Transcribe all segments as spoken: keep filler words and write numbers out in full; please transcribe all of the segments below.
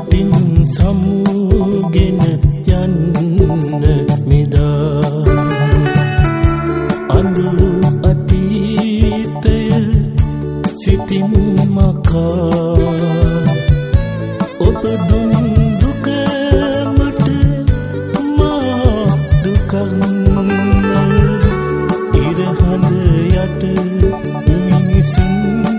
සතුටින් සමුගෙන යන්න මෙදා අඳුරු අතීතය සිතින් මකා ඔබ දුන් දුක මට මා දුකක් ඉරහඳ යට මිනිසුන්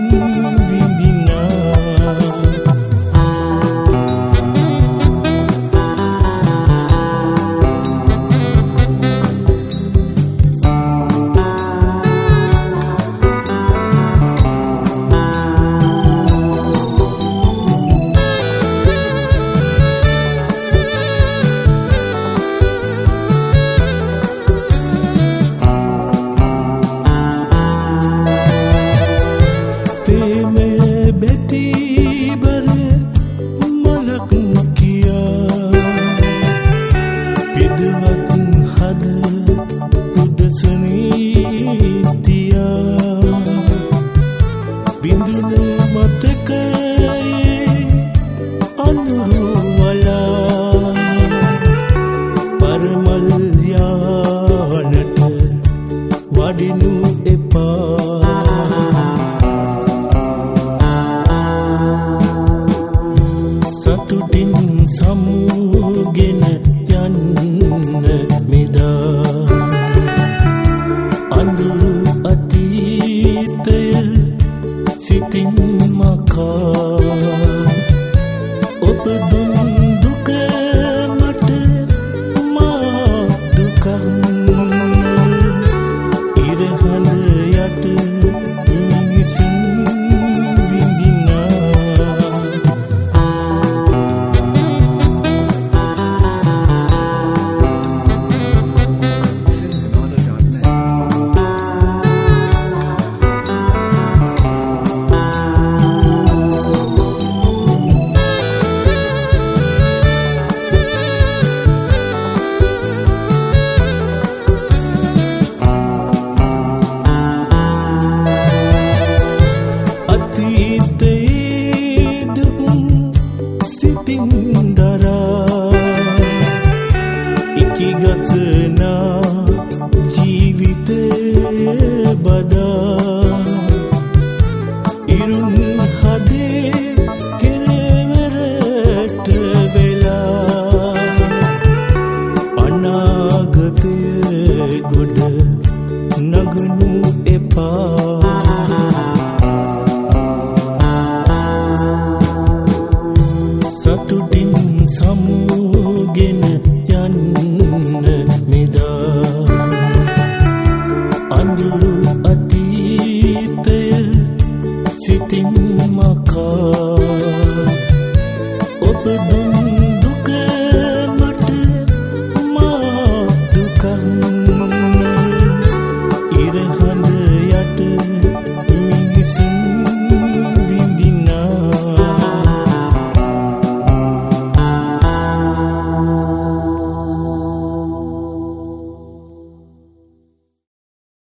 වඩිනු එපා සතුටින් සමුගෙන යන්න මෙදා අඳුරු අතීතය සිතින් මකා ඔබ දුන් දුක මට මා දුකක් ඉකිගසනා ජීවිතේ බදා ඉරුන් හදේ කෙරවරට වෙලා අනාගතය ගොඩ නගනු එපා සතුටින් සමුගෙන යන්න මෙදා අඳුරු අතීතය සිතින් මකා ඔබ දුන්